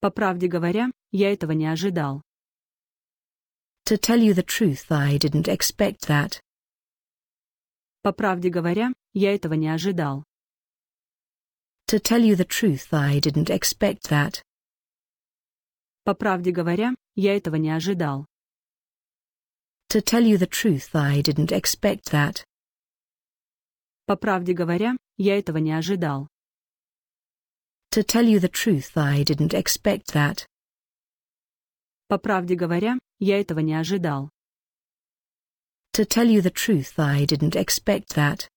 По правде говоря, я этого не ожидал. To tell you the truth, I didn't expect that. По правде говоря, я этого не ожидал. To tell you the truth, I didn't expect that. По правде говоря, я этого не ожидал. To tell you the truth, I didn't expect that. По правде говоря, я этого не ожидал. To tell you the truth, I didn't expect that. По правде говоря, я этого не ожидал. To tell you the truth, I didn't expect that.